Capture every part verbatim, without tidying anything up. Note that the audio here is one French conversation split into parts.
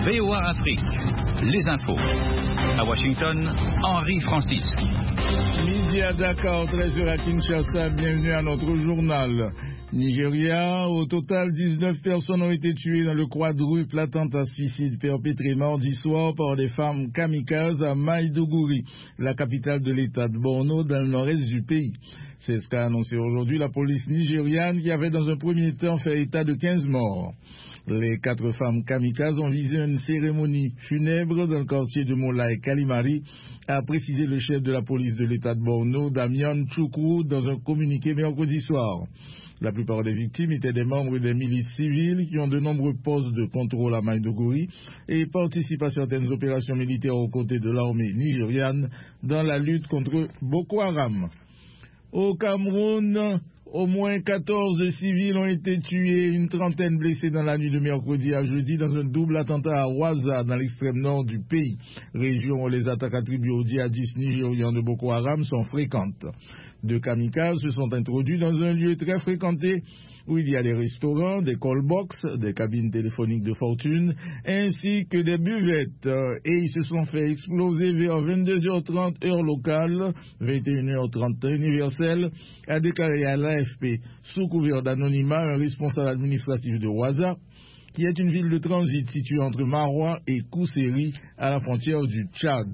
V O A Afrique, les infos. À Washington, Henri Francis. Midi à Dakar, treize heures à Kinshasa, bienvenue à notre journal. Nigeria, au total, dix-neuf personnes ont été tuées dans le quadruple attentat suicide perpétré mardi soir par des femmes kamikazes à Maïdougouri, la capitale de l'état de Borno, dans le nord-est du pays. C'est ce qu'a annoncé aujourd'hui la police nigériane qui avait dans un premier temps fait état de quinze morts. Les quatre femmes kamikazes ont visé une cérémonie funèbre dans le quartier de Moulay Kalimari, a précisé le chef de la police de l'état de Borno, Damian Choukou, dans un communiqué mercredi soir. La plupart des victimes étaient des membres des milices civiles qui ont de nombreux postes de contrôle à Maïdougouri et participent à certaines opérations militaires aux côtés de l'armée nigériane dans la lutte contre Boko Haram. Au Cameroun, au moins quatorze civils ont été tués, une trentaine blessés dans la nuit de mercredi à jeudi dans un double attentat à Ouaza, dans l'extrême nord du pays, région où les attaques attribuées aux djihadistes nigérians de Boko Haram sont fréquentes. Deux kamikazes se sont introduits dans un lieu très fréquenté où il y a des restaurants, des call-box, des cabines téléphoniques de fortune, ainsi que des buvettes. Et ils se sont fait exploser vers vingt-deux heures trente heure locale, vingt et une heures trente universelle, a déclaré à l'A F P, sous couvert d'anonymat, un responsable administratif de Ouaza, qui est une ville de transit située entre Maroua et Kousséri, à la frontière du Tchad.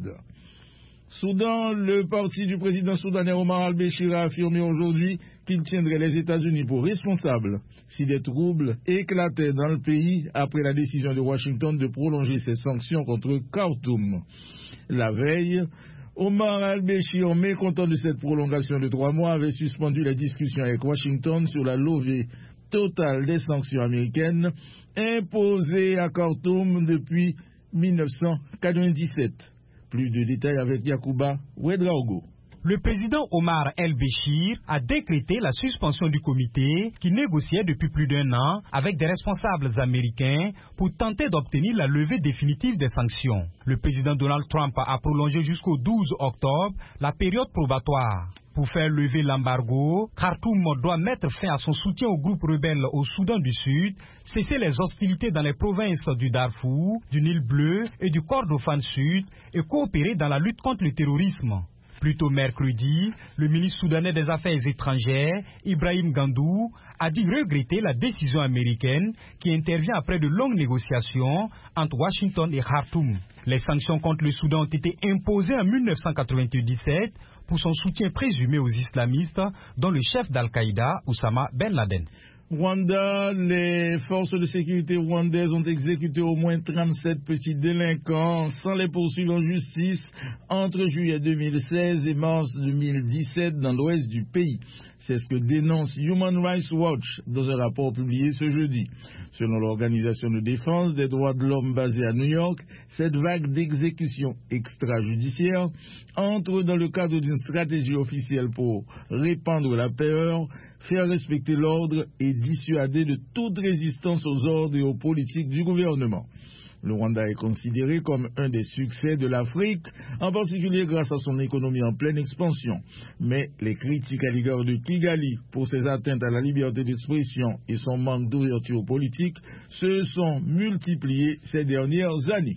Soudan, le parti du président soudanais Omar al-Béchir a affirmé aujourd'hui qu'il tiendrait les États-Unis pour responsables si des troubles éclataient dans le pays après la décision de Washington de prolonger ses sanctions contre Khartoum. La veille, Omar al-Béchir, mécontent de cette prolongation de trois mois, avait suspendu les discussions avec Washington sur la levée totale des sanctions américaines imposées à Khartoum depuis mille neuf cent quatre-vingt-dix-sept. Plus de détails avec Yacouba Ouedraogo. Le président Omar el-Béchir a décrété la suspension du comité qui négociait depuis plus d'un an avec des responsables américains pour tenter d'obtenir la levée définitive des sanctions. Le président Donald Trump a prolongé jusqu'au douze octobre la période probatoire. Pour faire lever l'embargo, Khartoum doit mettre fin à son soutien aux groupes rebelles au Soudan du Sud, cesser les hostilités dans les provinces du Darfour, du Nil Bleu et du Kordofan Sud et coopérer dans la lutte contre le terrorisme. Plus tôt mercredi, le ministre soudanais des Affaires étrangères, Ibrahim Gandou, a dit regretter la décision américaine qui intervient après de longues négociations entre Washington et Khartoum. Les sanctions contre le Soudan ont été imposées en mille neuf cent quatre-vingt-dix-sept pour son soutien présumé aux islamistes, dont le chef d'Al-Qaïda, Oussama Ben Laden. Rwanda, les forces de sécurité rwandaises ont exécuté au moins trente-sept petits délinquants sans les poursuivre en justice entre juillet deux mille seize et mars deux mille dix-sept dans l'ouest du pays. C'est ce que dénonce Human Rights Watch dans un rapport publié ce jeudi. Selon l'organisation de défense des droits de l'homme basée à New York, cette vague d'exécutions extrajudiciaires entre dans le cadre d'une stratégie officielle pour répandre la peur, faire respecter l'ordre et dissuader de toute résistance aux ordres et aux politiques du gouvernement. Le Rwanda est considéré comme un des succès de l'Afrique, en particulier grâce à son économie en pleine expansion. Mais les critiques à l'égard de Kigali pour ses atteintes à la liberté d'expression et son manque d'ouverture politique se sont multipliées ces dernières années.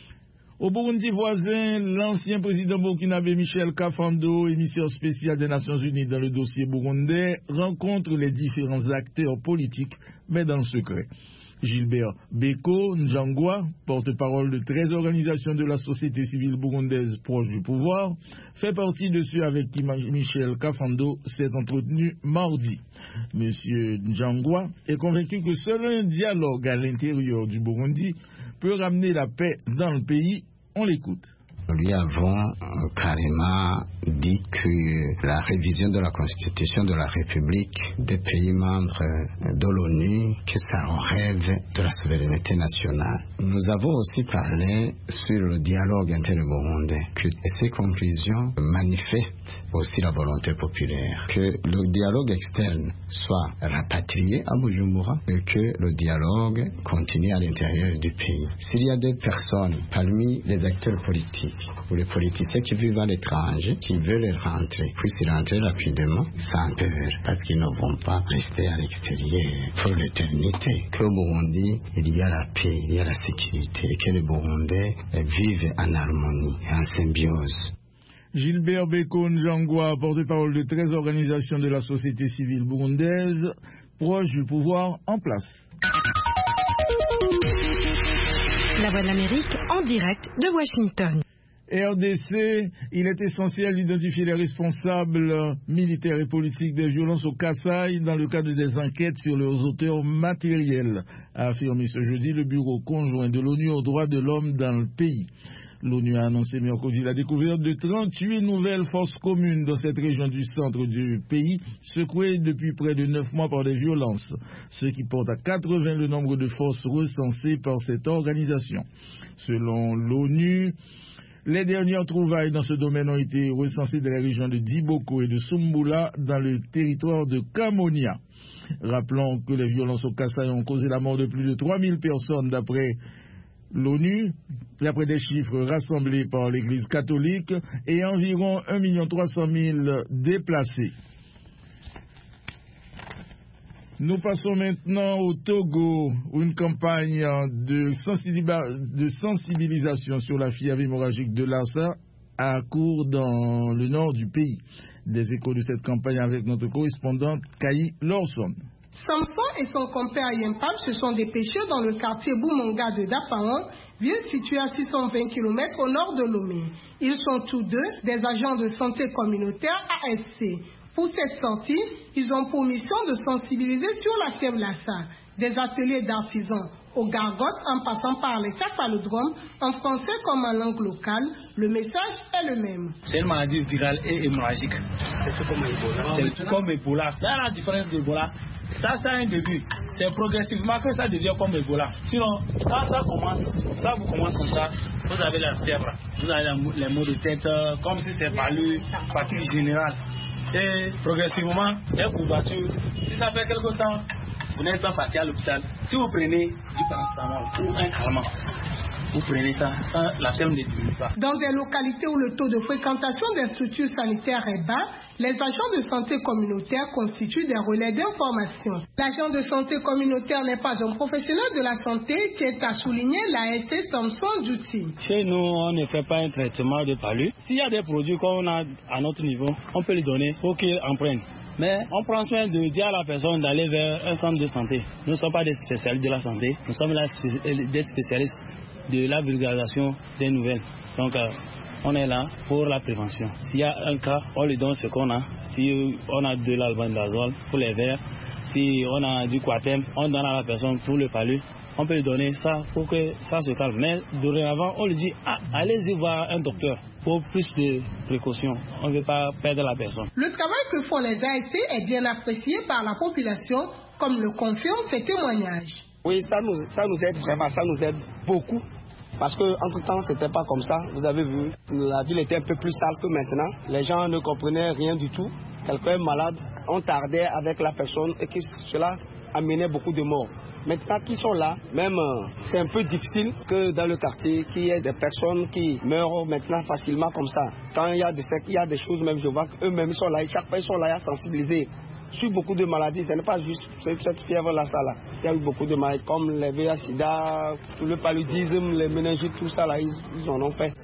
Au Burundi voisin, l'ancien président burkinabé Michel Kafando, émissaire spécial des Nations Unies dans le dossier burundais, rencontre les différents acteurs politiques, mais dans le secret. Gilbert Beko Njangwa, porte-parole de treize organisations de la société civile burundaise proche du pouvoir, fait partie de ceux avec qui Michel Kafando s'est entretenu mardi. Monsieur Njangwa est convaincu que seul un dialogue à l'intérieur du Burundi peut ramener la paix dans le pays. On l'écoute. Nous lui avons carrément dit que la révision de la Constitution de la République des pays membres de l'ONU, que ça relève de la souveraineté nationale. Nous avons aussi parlé sur le dialogue inter-burundais, que ces conclusions manifestent aussi la volonté populaire, que le dialogue externe soit rapatrié à Bujumbura et que le dialogue continue à l'intérieur du pays. S'il y a des personnes parmi les acteurs politiques Pour les politiciens qui vivent à l'étranger, qui veulent rentrer, puissent rentrer rapidement, sans peur, parce qu'ils ne vont pas rester à l'extérieur pour l'éternité. Qu'au Burundi, il y a la paix, il y a la sécurité, et que les Burundais vivent en harmonie et en symbiose. Gilbert Bekon Jangwa, porte-parole de treize organisations de la société civile burundaise, proche du pouvoir en place. La Voix de l'Amérique en direct de Washington. R D C, il est essentiel d'identifier les responsables militaires et politiques des violences au Kasaï dans le cadre des enquêtes sur leurs auteurs matériels, a affirmé ce jeudi le bureau conjoint de l'ONU aux droits de l'homme dans le pays. L'ONU a annoncé mercredi la découverte de trente-huit nouvelles forces communes dans cette région du centre du pays, secouée depuis près de neuf mois par des violences, ce qui porte à quatre-vingts le nombre de forces recensées par cette organisation. Selon l'ONU, les dernières trouvailles dans ce domaine ont été recensées dans les régions de Diboko et de Sumbula dans le territoire de Kamonia. Rappelons que les violences au Kasaï ont causé la mort de plus de trois mille personnes d'après l'ONU, d'après des chiffres rassemblés par l'Église catholique, et environ un million trois cent mille déplacés. Nous passons maintenant au Togo, où une campagne de, de sensibilisation sur la fièvre hémorragique de Lassa a cours dans le nord du pays. Des échos de cette campagne avec notre correspondante Kayi Lawson. Samson et son compère Yempam se sont dépêchés dans le quartier Boumonga de Dapaon, ville située à six cent vingt kilomètres au nord de Lomé. Ils sont tous deux des agents de santé communautaire A S C. Pour cette sortie, ils ont pour mission de sensibiliser sur la fièvre Lassa. Des ateliers d'artisans aux gargotes en passant par les tchapalodromes, en français comme en langue locale, le message est le même. C'est une maladie virale et hémorragique. C'est comme Ebola. C'est comme Ebola. C'est la différence d'Ebola. Ça, c'est un début. C'est progressivement que ça devient comme Ebola. Sinon, quand ça commence, ça vous commence comme ça, vous avez la fièvre, vous avez les maux de tête, comme si c'était palu, fatigue générale. Et progressivement, les courbatures, si ça fait quelque temps, vous n'êtes pas parti à l'hôpital. Si vous prenez du paracétamol ou un calmant, vous prenez ça, ça la fièvre ne diminue pas. Dans des localités où le taux de fréquentation des structures sanitaires est bas, les agents de santé communautaire constituent des relais d'information. L'agent de santé communautaire n'est pas un professionnel de la santé, tient à souligner l'A S C Samson Djouti. Chez nous, on ne fait pas un traitement de palu. S'il y a des produits qu'on a à notre niveau, on peut les donner pour qu'ils en prennent. Mais on prend soin de dire à la personne d'aller vers un centre de santé. Nous ne sommes pas des spécialistes de la santé, nous sommes là des spécialistes de la vulgarisation des nouvelles. Donc euh, on est là pour la prévention. S'il y a un cas, on lui donne ce qu'on a. Si on a de l'albendazole pour les verres, si on a du Coatem, on donne à la personne pour le palu. On peut lui donner ça pour que ça se calme. Mais dorénavant, on lui dit ah, allez-y voir un docteur pour plus de précautions. On ne veut pas perdre la personne. Le travail que font les A S C est bien apprécié par la population, comme le confirment ces témoignages. Oui, ça nous, ça nous aide vraiment, ça nous aide beaucoup. Parce qu'entre-temps, ce n'était pas comme ça. Vous avez vu, la ville était un peu plus sale que maintenant. Les gens ne comprenaient rien du tout. Quelqu'un malade, on tardait avec la personne et que cela amenait beaucoup de morts. Maintenant qu'ils sont là, même euh, c'est un peu difficile que dans le quartier, qu'il y ait des personnes qui meurent maintenant facilement comme ça. Quand il y a des, il y a des choses, même je vois qu'eux-mêmes sont là, chaque fois ils sont là à sensibiliser. Sur beaucoup de maladies, ce n'est pas juste cette fièvre-là, ça là. Il y a eu beaucoup de maladies comme les V I H, SIDA, tout le paludisme, les méningites, tout ça là, ils, ils en ont fait.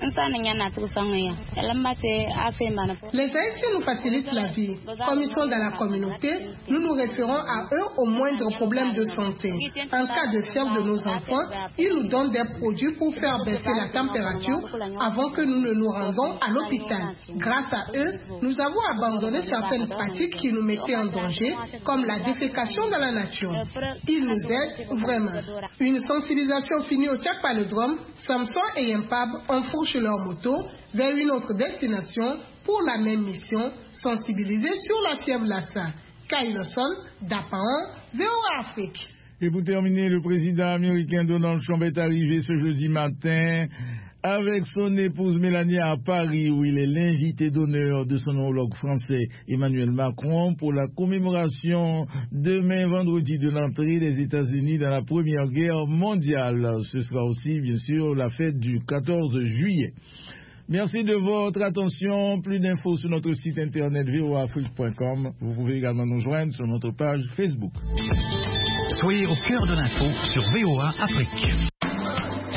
Les A S C nous facilitent la vie. Comme ils sont dans la communauté, nous nous référons à eux au moindre problème de santé. En cas de fièvre de nos enfants, ils nous donnent des produits pour faire baisser la température avant que nous ne nous rendons à l'hôpital. Grâce à eux, nous avons abandonné certaines pratiques qui nous mettaient en danger, comme la défécation dans la nature. Ils nous aident vraiment. Une sensibilisation finie au Tchapalodrome, Samson et Yempab enfourchent leur moto vers une autre destination pour la même mission, sensibiliser sur la fièvre Lassa. Kayi Lawson, Dapaon, V O A Afrique. Et pour terminer, le président américain Donald Trump est arrivé ce jeudi matin avec son épouse Mélanie à Paris, où il est l'invité d'honneur de son homologue français Emmanuel Macron pour la commémoration demain vendredi de l'entrée des États-Unis dans la Première Guerre mondiale. Ce sera aussi bien sûr la fête du quatorze juillet. Merci de votre attention. Plus d'infos sur notre site internet v o a afrique point com. Vous pouvez également nous joindre sur notre page Facebook. Soyez au cœur de l'info sur V O A Afrique.